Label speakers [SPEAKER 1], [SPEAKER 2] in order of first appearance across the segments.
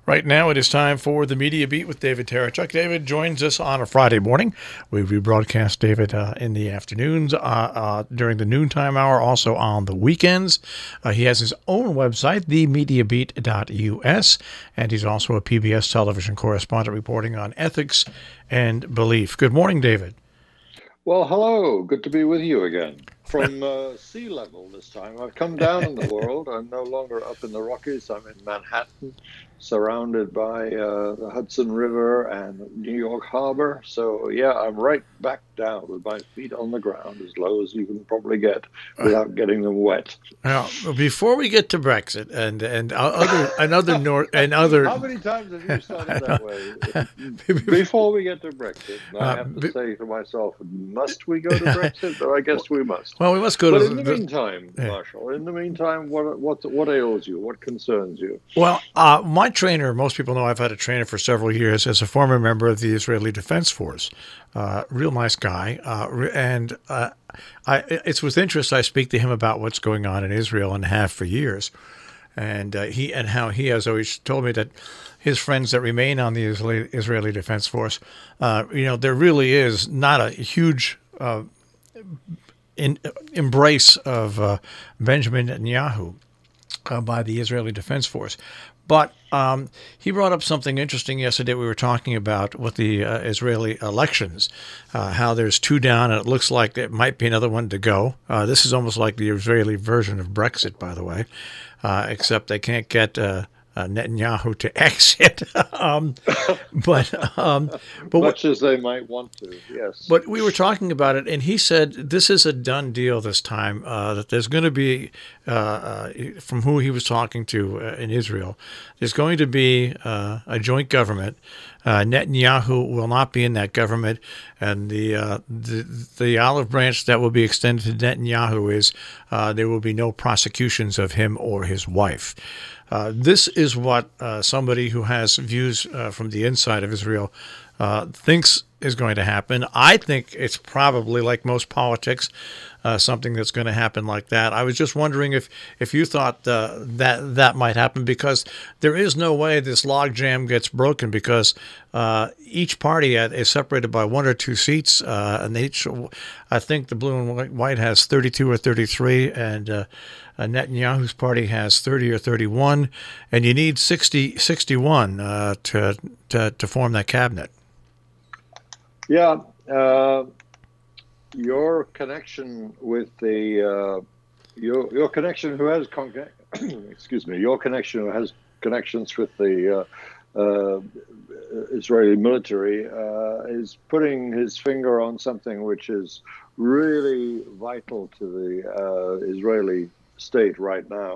[SPEAKER 1] Right now, it is time for the Media Beat with David Terachuk. David joins us on a Friday morning. We rebroadcast David in the afternoons, during the noontime hour, also on the weekends. He has his own website, themediabeat.us, and he's also a PBS television correspondent reporting on ethics and belief. Good morning, David.
[SPEAKER 2] Well, hello. Good to be with you again. From sea level this time. I've come down in the world. I'm no longer up in the Rockies. I'm in Manhattan, surrounded by the Hudson River and New York Harbor. So, yeah, I'm right back down with my feet on the ground, as low as you can probably get without getting them wet.
[SPEAKER 1] Now, before we get to Brexit and other North and other,
[SPEAKER 2] how many times have you started that way? Before we get to Brexit, I have to say to myself, must we go to Brexit? Or I guess we must.
[SPEAKER 1] Well, we must go
[SPEAKER 2] but
[SPEAKER 1] to.
[SPEAKER 2] In the meantime, Marshall. In the meantime, what ails you? What concerns you?
[SPEAKER 1] Well, my trainer. Most people know I've had a trainer for several years as a former member of the Israeli Defense Force. Real nice guy, and it's with interest I speak to him about what's going on in Israel and have for years, and how he has always told me that his friends that remain on the Israeli Defense Force, there really is not a huge embrace of Benjamin Netanyahu by the Israeli Defense Force. But he brought up something interesting yesterday. We were talking about with the Israeli elections, how there's two down, and it looks like there might be another one to go. This is almost like the Israeli version of Brexit, by the way, except they can't get Netanyahu to exit. But
[SPEAKER 2] much as they might want to, yes.
[SPEAKER 1] But we were talking about it, and he said this is a done deal this time. That there's going to be, from who he was talking to in Israel, there's going to be a joint government. Netanyahu will not be in that government, and the olive branch that will be extended to Netanyahu is there will be no prosecutions of him or his wife. This is what somebody who has views from the inside of Israel thinks is going to happen. I think it's probably, like most politics, something that's going to happen like that. I was just wondering if you thought that might happen, because there is no way this logjam gets broken, because each party is separated by one or two seats, and I think the blue and white has 32 or 33, and Netanyahu's party has 30 or 31, and you need 61 to form that cabinet.
[SPEAKER 2] Yeah, your connection with the your connection who has your connection who has connections with the Israeli military is putting his finger on something which is really vital to the Israeli state right now,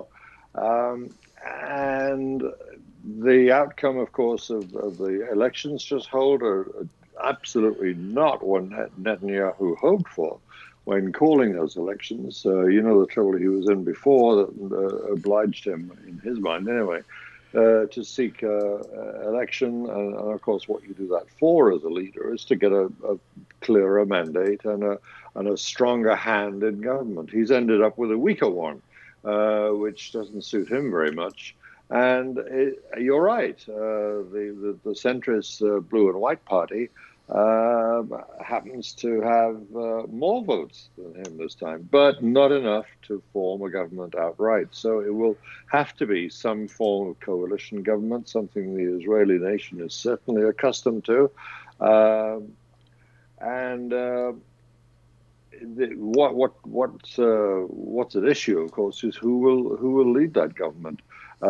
[SPEAKER 2] and the outcome, of course, of the elections just held are absolutely not what Netanyahu hoped for when calling those elections. The trouble he was in before that obliged him, in his mind anyway, to seek election. And of course, what you do that for as a leader is to get a clearer mandate and a stronger hand in government. He's ended up with a weaker one, which doesn't suit him very much. And you're right. The centrist blue and white party happens to have more votes than him this time, but not enough to form a government outright. So it will have to be some form of coalition government, something the Israeli nation is certainly accustomed to. What's at issue, of course, is who will lead that government.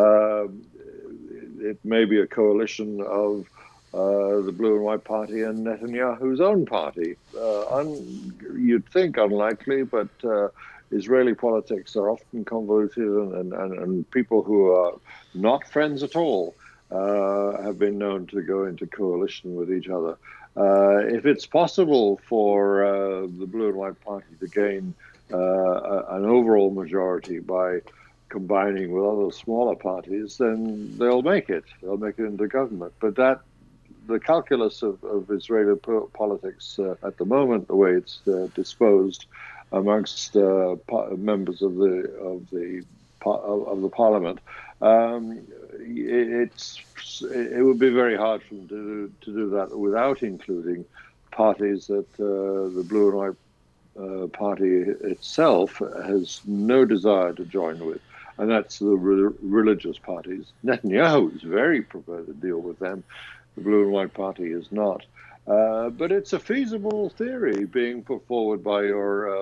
[SPEAKER 2] It may be a coalition of the Blue and White Party and Netanyahu's own party. You'd think unlikely, but Israeli politics are often convoluted, and people who are not friends at all have been known to go into coalition with each other. If it's possible for the Blue and White Party to gain an overall majority by combining with other smaller parties, then they'll make it. They'll make it into government. But the calculus of Israeli politics at the moment, the way it's disposed amongst members of the parliament, it would be very hard for them to do that without including parties that the Blue and White Party itself has no desire to join with, and that's the religious parties. Netanyahu is very prepared to deal with them. The Blue and White Party is not. But it's a feasible theory being put forward by your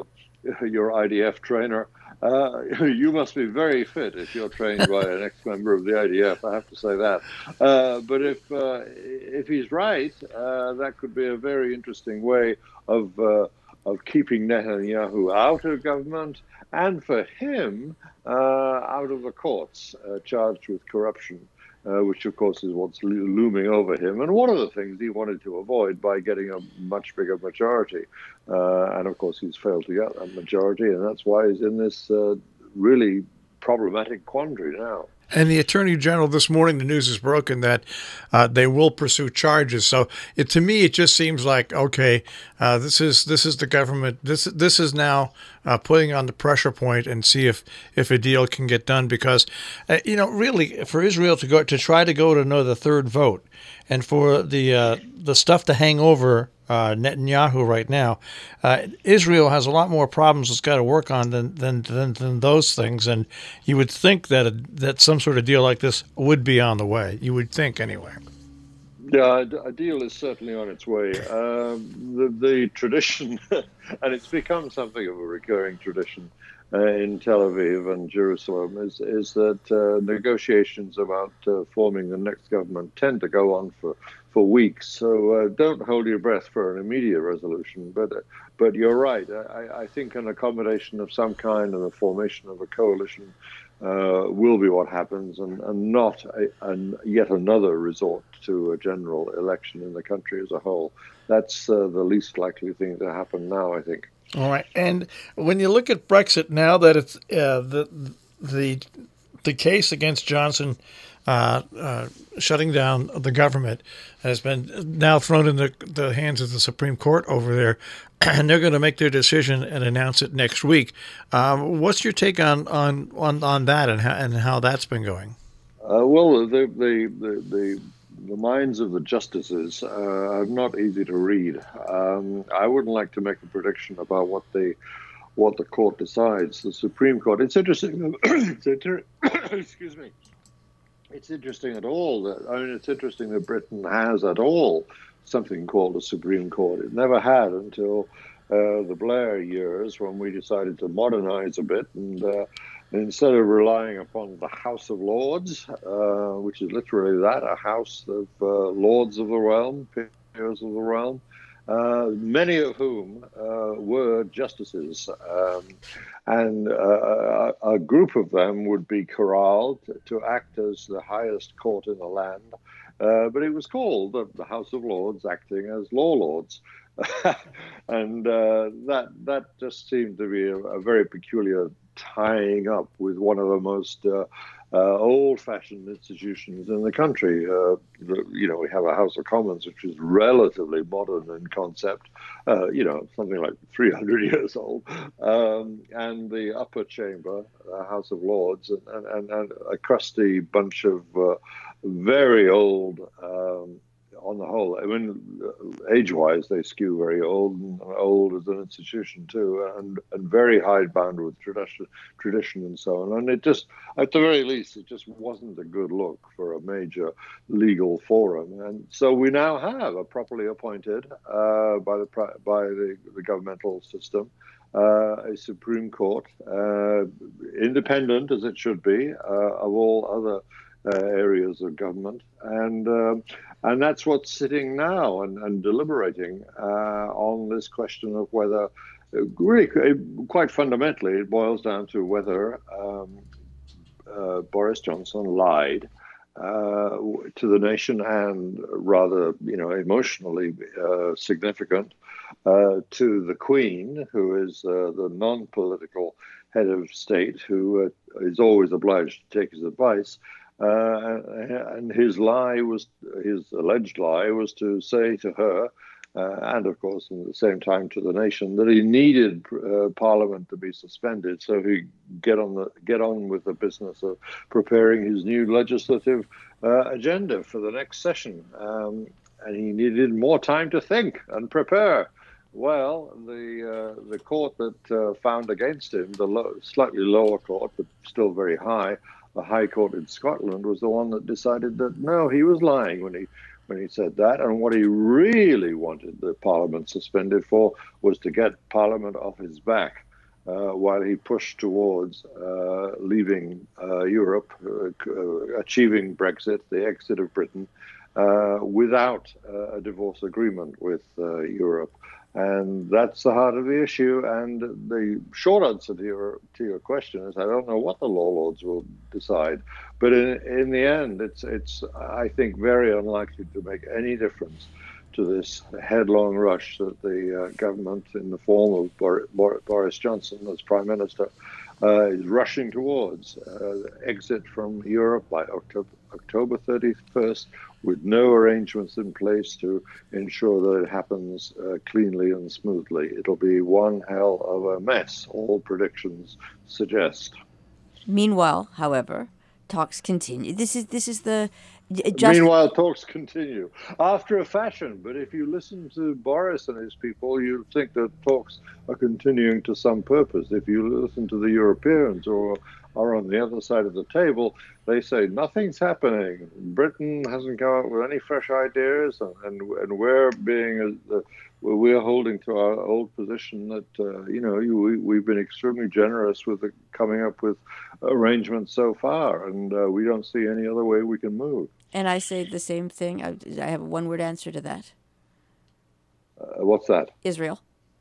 [SPEAKER 2] IDF trainer. You must be very fit if you're trained by an ex-member of the IDF. I have to say that. But if he's right, that could be a very interesting way of keeping Netanyahu out of government, and for him out of the courts, charged with corruption. Which, of course, is what's looming over him. And one of the things he wanted to avoid by getting a much bigger majority. And, of course, he's failed to get that majority. And that's why he's in this really problematic quandary now.
[SPEAKER 1] And the Attorney General this morning, the news is broken that they will pursue charges. So to me, it just seems like, okay, this is the government. This is now putting on the pressure point and see if a deal can get done. Because really, for Israel to try to go to another third vote, and for the stuff to hang over Netanyahu right now, Israel has a lot more problems it's got to work on than those things. And you would think that some sort of deal like this would be on the way. You would think, anyway.
[SPEAKER 2] Yeah, a deal is certainly on its way. The tradition, and it's become something of a recurring tradition in Tel Aviv and Jerusalem, is that negotiations about forming the next government tend to go on for weeks. So don't hold your breath for an immediate resolution. But you're right. I think an accommodation of some kind and the formation of a coalition will be what happens, and not yet another resort to a general election in the country as a whole. That's the least likely thing to happen now, I think.
[SPEAKER 1] All right. And when you look at Brexit now, that it's the case against Johnson shutting down the government has been now thrown in the hands of the Supreme Court over there, and they're going to make their decision and announce it next week. What's your take on that and how that's been going?
[SPEAKER 2] Well, the minds of the justices are not easy to read. I wouldn't like to make a prediction about what the court decides. The Supreme Court. It's interesting. Excuse me. It's interesting at all it's interesting that Britain has at all something called a Supreme Court. It never had until the Blair years, when we decided to modernize a bit, and instead of relying upon the House of Lords, which is literally that, a house of lords of the realm, peers of the realm, many of whom were justices, and a group of them would be corralled to act as the highest court in the land. But it was called the House of Lords, acting as law lords. And that just seemed to be a very peculiar tying up with one of the most old-fashioned institutions in the country. We have a House of Commons, which is relatively modern in concept, something like 300 years old, and the upper chamber, House of Lords, and a crusty bunch of very old, on the whole. I mean, age-wise, they skew very old, and old as an institution too, and very hidebound with tradition and so on. And it just, at the very least, it just wasn't a good look for a major legal forum. And so we now have a properly appointed by the governmental system, a Supreme Court, independent as it should be of all other areas of government, and that's what's sitting now and deliberating on this question of whether, really, quite fundamentally, it boils down to whether Boris Johnson lied to the nation, and rather, emotionally significant to the Queen, who is the non-political head of state, who is always obliged to take his advice. And his alleged lie was to say to her and of course, at the same time to the nation, that he needed Parliament to be suspended so he get on with the business of preparing his new legislative agenda for the next session. And he needed more time to think and prepare. Well, the court that found against him, the slightly lower court, but still very high, the High Court in Scotland, was the one that decided that no, he was lying when he said that. And what he really wanted the Parliament suspended for was to get Parliament off his back while he pushed towards leaving Europe, achieving Brexit, the exit of Britain, without a divorce agreement with Europe. And that's the heart of the issue. And the short answer to your question is I don't know what the law lords will decide. But in the end, it's I think very unlikely to make any difference to this headlong rush that the government, in the form of Boris Johnson as Prime Minister, is rushing towards exit from Europe by October 31st, with no arrangements in place to ensure that it happens cleanly and smoothly. It'll be one hell of a mess, all predictions suggest.
[SPEAKER 3] Meanwhile, however, talks continue. This is the...
[SPEAKER 2] Meanwhile, talks continue after a fashion. But if you listen to Boris and his people, you think that talks are continuing to some purpose. If you listen to the Europeans or are on the other side of the table, they say nothing's happening. Britain hasn't come up with any fresh ideas, and we're holding to our old position that we've been extremely generous with coming up with arrangements so far, and we don't see any other way we can move.
[SPEAKER 3] And I say the same thing. I have a one-word answer to that.
[SPEAKER 2] What's that?
[SPEAKER 3] Israel.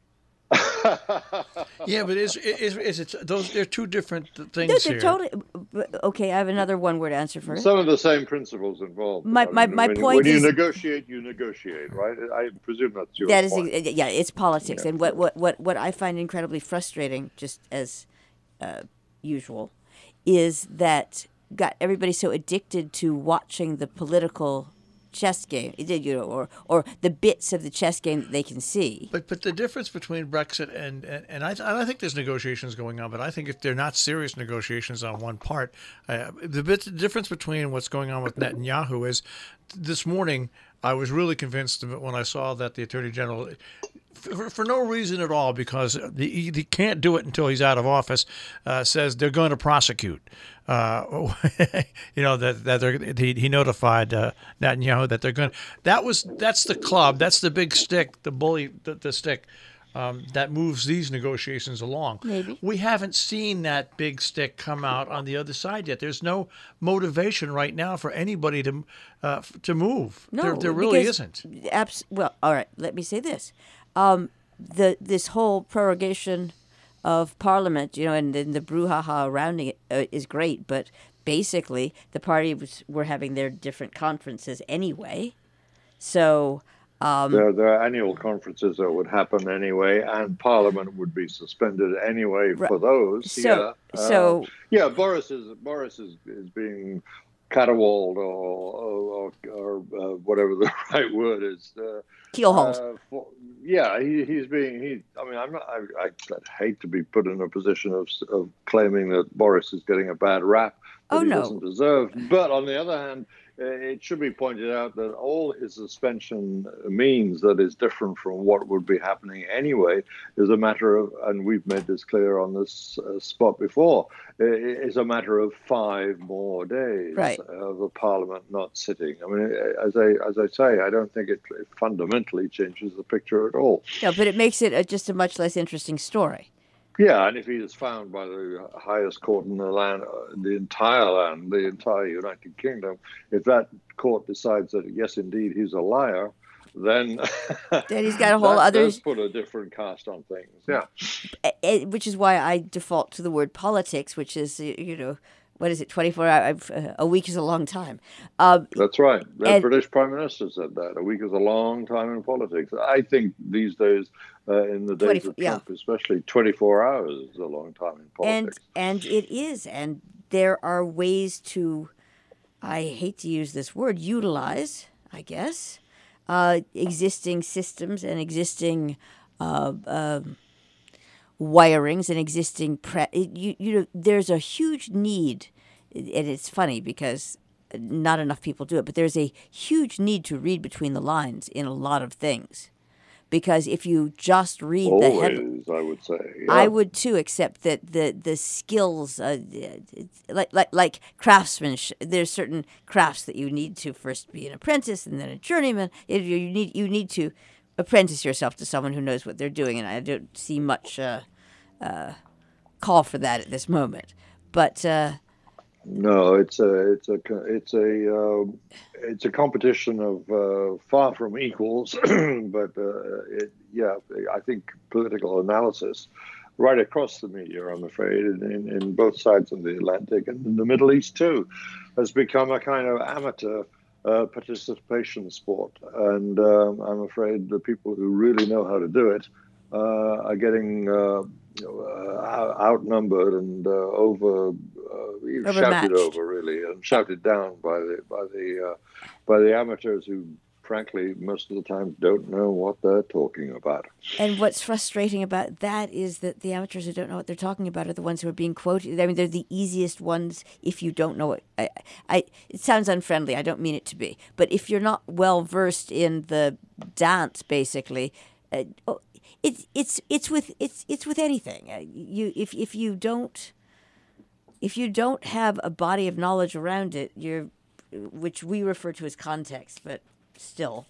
[SPEAKER 1] Yeah, but is it those? They're two different things
[SPEAKER 3] they're
[SPEAKER 1] here.
[SPEAKER 3] Totally. Okay, I have another one-word answer for it.
[SPEAKER 2] Some of the same principles involved.
[SPEAKER 3] My point
[SPEAKER 2] when
[SPEAKER 3] is,
[SPEAKER 2] you negotiate, right? I presume that's your point.
[SPEAKER 3] Yeah, it's politics, yeah. And what I find incredibly frustrating, just as usual, is that got everybody so addicted to watching the political chess game, or the bits of the chess game that they can see.
[SPEAKER 1] But the difference between Brexit and I think there's negotiations going on, but I think if they're not serious negotiations on one part, the difference between what's going on with Netanyahu is this morning I was really convinced when I saw that the Attorney General, for no reason at all, because he can't do it until he's out of office, says they're going to prosecute. That he notified Netanyahu that they're going. That's the club. That's the big stick. The bully. The stick. That moves these negotiations along.
[SPEAKER 3] Maybe.
[SPEAKER 1] We haven't seen that big stick come out on the other side yet. There's no motivation right now for anybody to move.
[SPEAKER 3] No,
[SPEAKER 1] there really isn't.
[SPEAKER 3] Well, all right. Let me say this: this whole prorogation of Parliament, and then the brouhaha around it is great, but basically the parties were having their different conferences anyway. So
[SPEAKER 2] there are annual conferences that would happen anyway, and Parliament would be suspended anyway for those. Boris is being caterwauled or whatever the right word is.
[SPEAKER 3] Keelhauled.
[SPEAKER 2] I'd hate to be put in a position of claiming that Boris is getting a bad rap that he doesn't deserve. But on the other hand, it should be pointed out that all his suspension means that is different from what would be happening anyway is a matter of, and we've made this clear on this spot before, is a matter of 5 more days of the Parliament not sitting. I mean, as I say, I don't think it fundamentally changes the picture at all.
[SPEAKER 3] No, but it makes it just a much less interesting story.
[SPEAKER 2] Yeah, and if he is found by the highest court in the land, the entire United Kingdom, if that court decides that, yes, indeed, he's a liar, then
[SPEAKER 3] he's got a whole other...
[SPEAKER 2] does put a different cast on things, yeah.
[SPEAKER 3] Which is why I default to the word politics, which is, what is it, 24 hours? A week is a long time.
[SPEAKER 2] That's right. The British Prime Minister said that. A week is a long time in politics. I think these days, in the days of Trump, especially 24 hours is a long time in politics.
[SPEAKER 3] And it is. And there are ways to, I hate to use this word, utilize, I guess, existing systems and existing wirings and existing there's a huge need, and it's funny because not enough people do it, but there's a huge need to read between the lines in a lot of things. Because if you just read the headlines,
[SPEAKER 2] I would say. Yeah.
[SPEAKER 3] I would too, except that the skills, like craftsmanship, there's certain crafts that you need to first be an apprentice and then a journeyman. You need to apprentice yourself to someone who knows what they're doing, and I don't see much call for that at this moment. But
[SPEAKER 2] no, it's a competition of far from equals, but I think political analysis right across the media, I'm afraid, in both sides of the Atlantic and in the Middle East too, has become a kind of amateur participation sport, and I'm afraid the people who really know how to do it are getting outnumbered and shouted over, really, and shouted down by the amateurs who, frankly, most of the time don't know what they're talking about.
[SPEAKER 3] And what's frustrating about that is that the amateurs who don't know what they're talking about are the ones who are being quoted. I mean, they're the easiest ones if you don't know it. It sounds unfriendly. I don't mean it to be. But if you're not well versed in the dance, basically, it's with anything. If you don't have a body of knowledge around it, which we refer to as context, but still.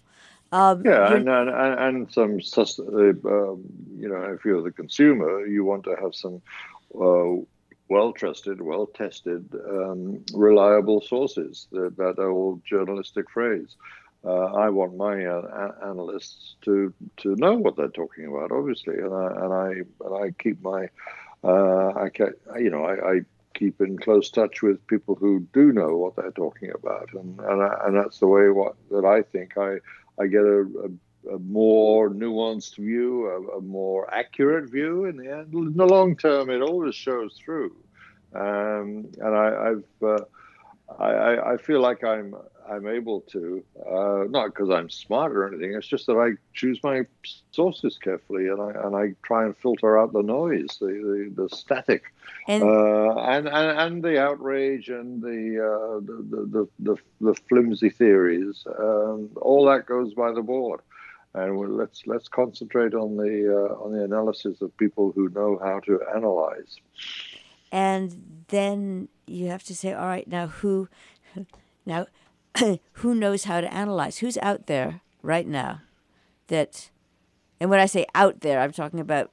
[SPEAKER 2] And some, if you're the consumer, you want to have some well-trusted, well-tested, reliable sources. That old journalistic phrase. I want my analysts to know what they're talking about, obviously, and I keep my I keep in close touch with people who do know what they're talking about, and that's the way that I think I get a more nuanced view, a more accurate view. In the end, in the long term, it always shows through, and I feel like I'm able to, not because I'm smart or anything. It's just that I choose my sources carefully, and I try and filter out the noise, the static, and the outrage and the flimsy theories. All that goes by the board, and let's concentrate on the analysis of people who know how to analyze.
[SPEAKER 3] And then you have to say, all right, now who knows how to analyze? Who's out there right now that, and when I say out there, I'm talking about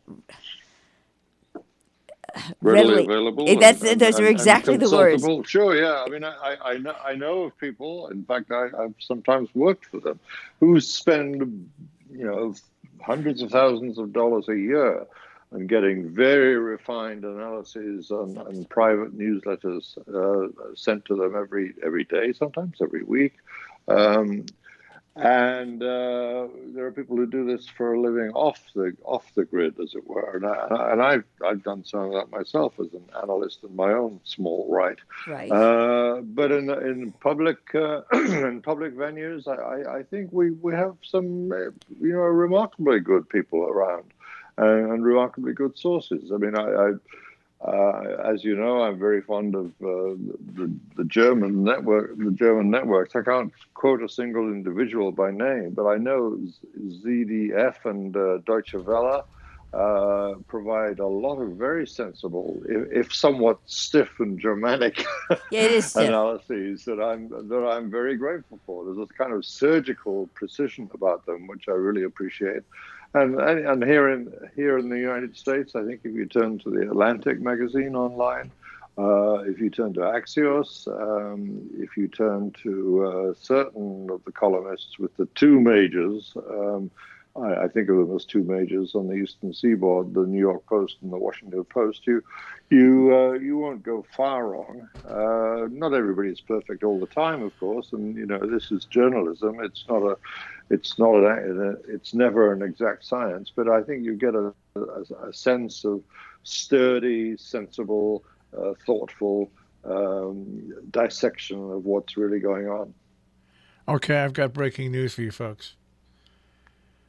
[SPEAKER 2] readily available.
[SPEAKER 3] Those are exactly the words.
[SPEAKER 2] Sure, yeah. I mean, I know of people. In fact, I've sometimes worked for them who spend hundreds of thousands of dollars a year and getting very refined analyses and private newsletters sent to them every day, sometimes every week. And there are people who do this for a living off the grid, as it were. And I've done some of that myself as an analyst in my own small right.
[SPEAKER 3] Right.
[SPEAKER 2] But in public venues, I think we have some remarkably good people around. And remarkably good sources. I mean, as you know, I'm very fond of the German network. The German networks. I can't quote a single individual by name, but I know ZDF and Deutsche Welle provide a lot of very sensible, if somewhat stiff and Germanic analyses that I'm very grateful for. There's a kind of surgical precision about them, which I really appreciate. And here in the United States, I think if you turn to the Atlantic magazine online, if you turn to Axios, if you turn to certain of the columnists with the two majors, I think of them as two majors on the Eastern Seaboard, the New York Post and the Washington Post, you won't go far wrong. Not everybody's perfect all the time, of course, and this is journalism. It's never an exact science, but I think you get a sense of sturdy, sensible, thoughtful dissection of what's really going on.
[SPEAKER 1] Okay, I've got breaking news for you folks.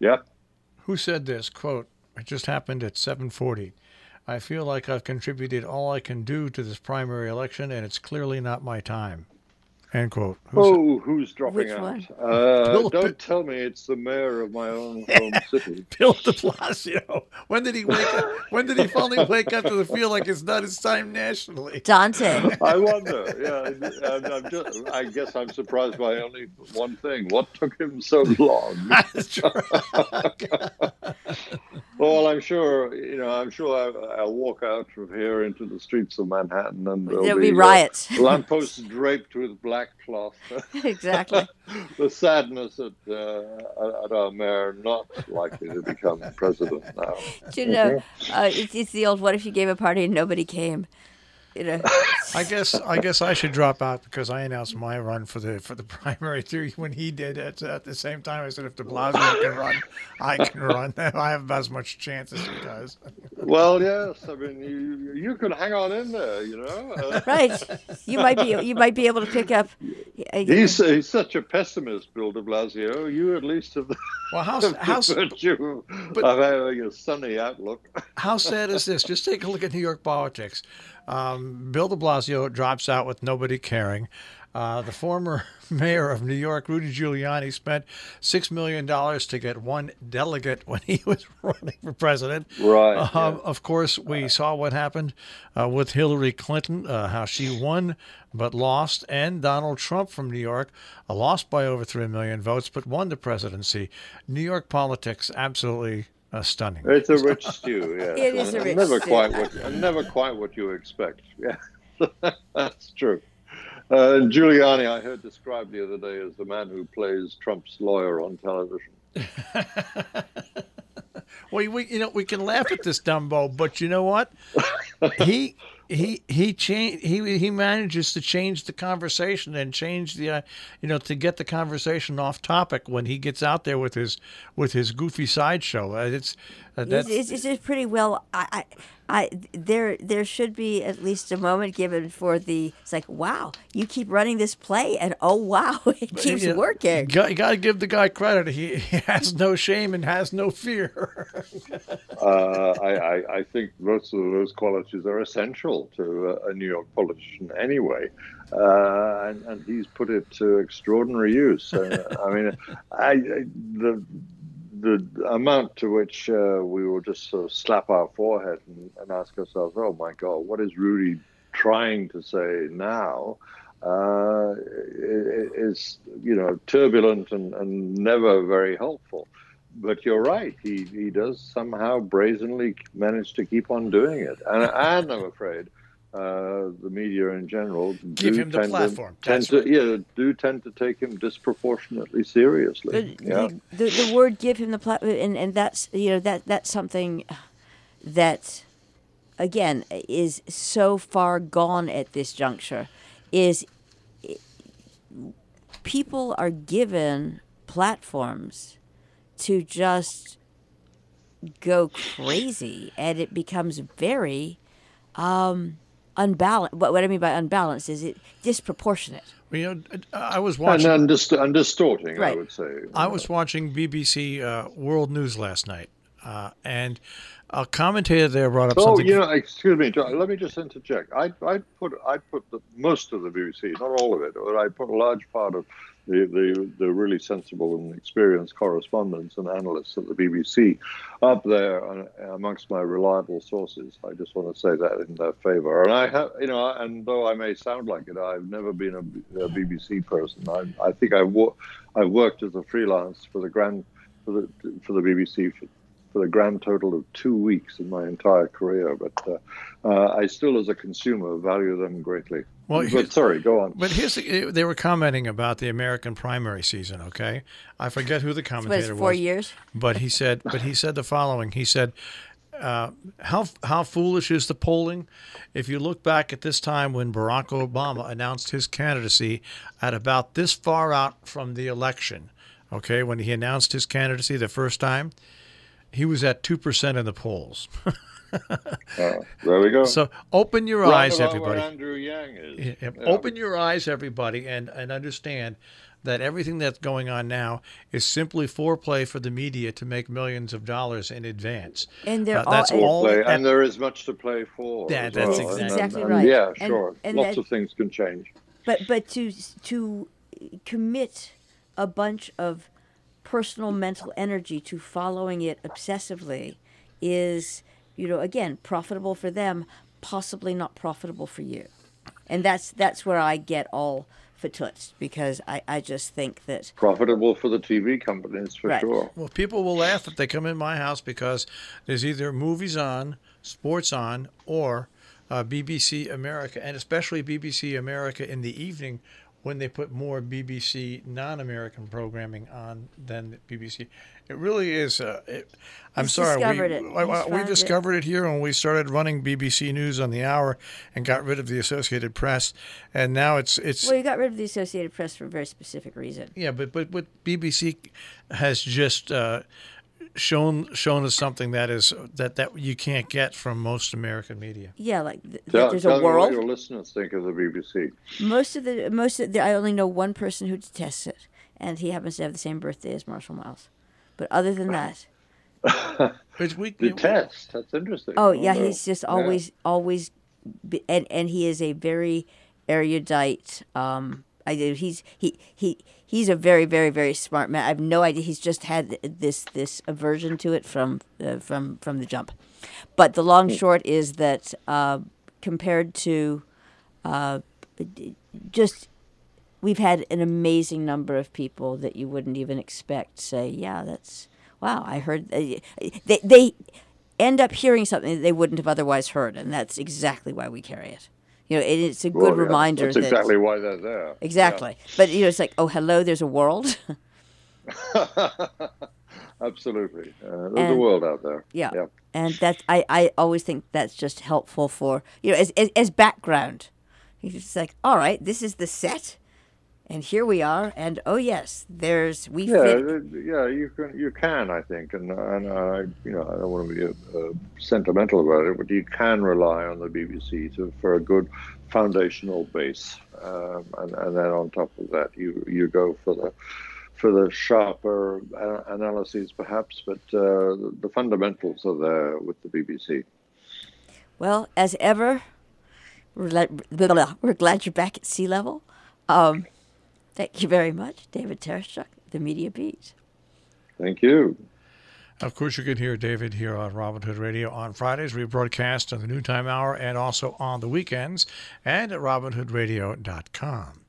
[SPEAKER 2] Yep.
[SPEAKER 1] Who said this? Quote, it just happened at 7:40. I feel like I've contributed all I can do to this primary election, and it's clearly not my time. End quote.
[SPEAKER 2] Who's dropping
[SPEAKER 3] Which
[SPEAKER 2] out?
[SPEAKER 3] one?
[SPEAKER 2] Don't tell me it's the mayor of my own home city.
[SPEAKER 1] Bill de Blasio. When did he wake up? When did he finally wake up to the feel like it's not his time nationally?
[SPEAKER 3] Dante.
[SPEAKER 2] I wonder. I guess I'm surprised by only one thing. What took him so long?
[SPEAKER 1] That's right.
[SPEAKER 2] Well, I'm sure. I'll walk out from here into the streets of Manhattan, and
[SPEAKER 3] There'll be riots.
[SPEAKER 2] Lampposts draped with black cloth.
[SPEAKER 3] Exactly.
[SPEAKER 2] The sadness at our mayor not likely to become president now.
[SPEAKER 3] Do you know, it's the old "what if you gave a party and nobody came"? You know.
[SPEAKER 1] I guess I should drop out because I announced my run for the primary too. When he did it at the same time, I said if de Blasio can run, I can run. I have about as much chance as he does.
[SPEAKER 2] Well, yes. I mean, you could hang on in there.
[SPEAKER 3] Right. You might be able to pick up.
[SPEAKER 2] He's such a pessimist, Bill de Blasio. You at least have the, virtue of having a sunny outlook.
[SPEAKER 1] How sad is this? Just take a look at New York politics. Bill de Blasio drops out with nobody caring. The former mayor of New York, Rudy Giuliani, spent $6 million to get one delegate when he was running for president.
[SPEAKER 2] Right.
[SPEAKER 1] Of course, we saw what happened with Hillary Clinton, how she won but lost, and Donald Trump from New York lost by over 3 million votes but won the presidency. New York politics, absolutely stunning.
[SPEAKER 2] It's a rich stew, yeah.
[SPEAKER 3] It is a rich stew.
[SPEAKER 2] Never quite what you expect. Yeah, that's true. Giuliani, I heard described the other day as the man who plays Trump's lawyer on television.
[SPEAKER 1] Well, we can laugh at this Dumbo, but you know what? He manages to change the conversation and change the to get the conversation off topic when he gets out there with his goofy sideshow. It's
[SPEAKER 3] pretty well. There should be at least a moment given for it's like, wow, you keep running this play, and oh wow, it keeps working.
[SPEAKER 1] You got to give the guy credit. He has no shame and has no fear.
[SPEAKER 2] I think most of those qualities are essential to a New York politician anyway. And he's put it to extraordinary use. The amount to which we will just sort of slap our forehead and ask ourselves, oh my God, what is Rudy trying to say now? Is turbulent and never very helpful. But you're right, he does somehow brazenly manage to keep on doing it. And I'm afraid the media in general
[SPEAKER 1] give him the platform.
[SPEAKER 2] Tend to take him disproportionately seriously.
[SPEAKER 3] The word "give him the platform," and that's that's something that, again, is so far gone at this juncture. People are given platforms to just go crazy, and it becomes very unbalanced. What I mean by unbalanced is it disproportionate.
[SPEAKER 1] Well, I was watching
[SPEAKER 2] and distorting. Right. I would say.
[SPEAKER 1] I was watching BBC World News last night, and a commentator there brought up something.
[SPEAKER 2] Excuse me, John, let me just interject. I put most of the BBC, not all of it, but I put a large part of the really sensible and experienced correspondents and analysts at the BBC up there amongst my reliable sources. I just want to say that in their favor. And I have, and though I may sound like it, I've never been a BBC person. I think I've worked as a freelance for the BBC for the grand total of 2 weeks in my entire career, but I still, as a consumer, value them greatly.
[SPEAKER 1] Well,
[SPEAKER 2] sorry, go on.
[SPEAKER 1] But they were commenting about the American primary season. Okay, I forget who the commentator was.
[SPEAKER 3] 4 years.
[SPEAKER 1] But he said the following. He said, "How foolish is the polling? If you look back at this time when Barack Obama announced his candidacy at about this far out from the election, okay, when he announced his candidacy the first time." He was at 2% in the polls.
[SPEAKER 2] There we go.
[SPEAKER 1] So open your eyes, everybody.
[SPEAKER 2] Where Andrew Yang is.
[SPEAKER 1] Open your eyes, everybody, and understand that everything that's going on now is simply foreplay for the media to make millions of dollars in advance.
[SPEAKER 3] And they're
[SPEAKER 1] That's all.
[SPEAKER 2] And there is much to play for.
[SPEAKER 1] Yeah,
[SPEAKER 2] as
[SPEAKER 1] that's
[SPEAKER 2] well.
[SPEAKER 3] exactly
[SPEAKER 2] And
[SPEAKER 3] right.
[SPEAKER 2] yeah,
[SPEAKER 3] And-
[SPEAKER 2] sure.
[SPEAKER 3] and
[SPEAKER 2] Lots
[SPEAKER 3] that-
[SPEAKER 2] of things can change.
[SPEAKER 3] But to commit a bunch of personal mental energy to following it obsessively is, again, profitable for them, possibly not profitable for you. And that's where I get all fatutz, because I just think that
[SPEAKER 2] Profitable for the TV companies, for
[SPEAKER 3] Right.
[SPEAKER 2] sure.
[SPEAKER 1] Well, people will laugh if they come in my house because there's either movies on, sports on, or BBC America, and especially BBC America in the evening when they put more BBC non-American programming on than BBC. It really is. I'm
[SPEAKER 3] He's
[SPEAKER 1] sorry.
[SPEAKER 3] discovered it.
[SPEAKER 1] We discovered it here when we started running BBC News on the hour and got rid of the Associated Press, and now it's.
[SPEAKER 3] well, you got rid of the Associated Press for a very specific reason.
[SPEAKER 1] Yeah, but what BBC has just shown us something that is that you can't get from most American media.
[SPEAKER 3] Yeah, like
[SPEAKER 2] Tell
[SPEAKER 3] there's
[SPEAKER 2] me
[SPEAKER 3] a
[SPEAKER 2] what
[SPEAKER 3] world.
[SPEAKER 2] your listeners think of the BBC.
[SPEAKER 3] Most of the I only know one person who detests it, and he happens to have the same birthday as Marshall Miles. But other than that,
[SPEAKER 2] Detest. That's interesting.
[SPEAKER 3] oh yeah,
[SPEAKER 2] no.
[SPEAKER 3] he's just
[SPEAKER 2] Yeah.
[SPEAKER 3] always, and he is a very erudite. He's a very, very, very smart man. I have no idea. He's just had this aversion to it from the jump. But the long short is that compared to just we've had an amazing number of people that you wouldn't even expect say, yeah, that's wow. I heard they end up hearing something that they wouldn't have otherwise heard, and that's exactly why we carry it. It's a good
[SPEAKER 2] Well, yeah,
[SPEAKER 3] reminder.
[SPEAKER 2] That's exactly why they're there.
[SPEAKER 3] Exactly. But, it's like, oh, hello, there's a world.
[SPEAKER 2] Yeah. Absolutely. There's a world out there.
[SPEAKER 3] Yeah.
[SPEAKER 2] Yeah.
[SPEAKER 3] And I always think that's just helpful for, as background. It's just like, all right, this is the set, and here we are, and oh, yes, we fit.
[SPEAKER 2] Yeah, you can, I think, and I, I don't want to be sentimental about it, but you can rely on the BBC for a good foundational base, and then on top of that, you go for the sharper analyses, perhaps, but the fundamentals are there with the BBC.
[SPEAKER 3] Well, as ever, we're glad you're back at sea level. Thank you very much, David Tereshchuk, The Media Beat.
[SPEAKER 2] Thank you.
[SPEAKER 1] Of course, you can hear David here on Robin Hood Radio on Fridays. We broadcast on the noontime hour and also on the weekends, and at robinhoodradio.com.